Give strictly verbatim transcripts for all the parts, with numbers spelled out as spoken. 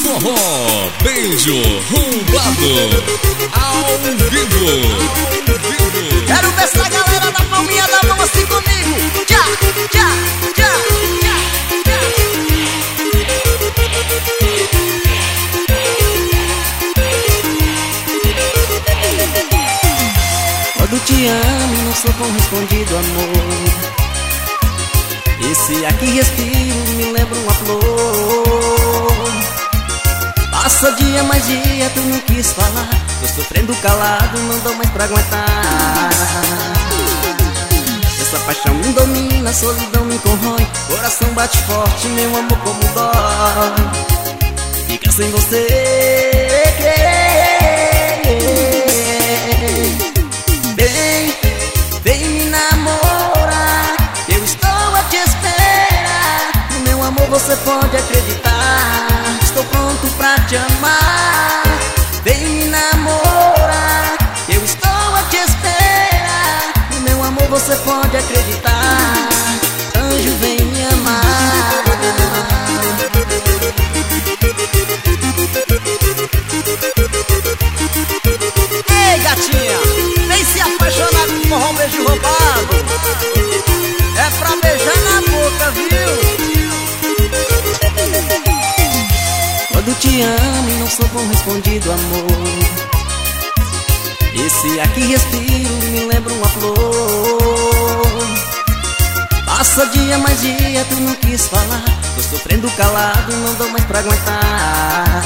Forró, beijo, roubado, ao vivo, vivo. Quero ver essa galera da palminha da mão assim comigo. Tchá, tchá, tchá, tchá, tchá. Quando te amo não sou correspondido, amor. Esse aqui respiro me lembra uma flor. Passa dia mais dia, tu não quis falar. Tô sofrendo calado, não dou mais pra aguentar. Essa paixão me domina, a solidão me corrói. Coração bate forte, meu amor como dói. Fica sem você. Vem, vem me namorar, eu estou a te esperar. No meu amor você pode acreditar. Estou pronto pra te amar. Vem me namorar, eu estou a te esperar. No meu amor você pode acreditar. Anjo, vem me amar. Ei, gatinha, vem se apaixonar com forró, um beijo roubado. É pra beijar na boca, viu? Quando te amo e não sou correspondido, amor. Esse aqui respiro me lembra uma flor. Passa dia mais dia, tu não quis falar. Tô sofrendo calado, não dou mais pra aguentar.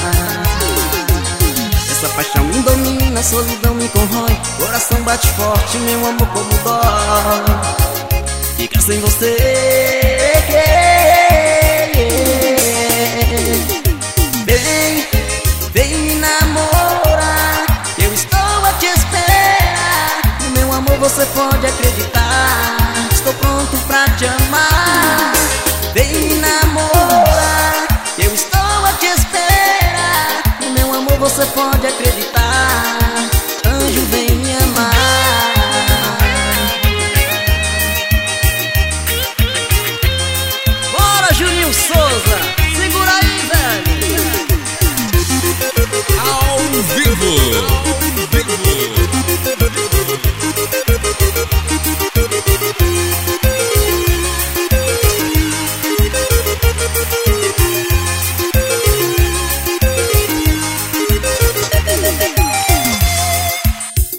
Essa paixão me domina, a solidão me corrói. Coração bate forte, meu amor como dói. Fica sem você. Vem, vem me namorar, eu estou a te esperar. No meu amor você pode acreditar. Estou pronto pra te amar. Vem me namorar.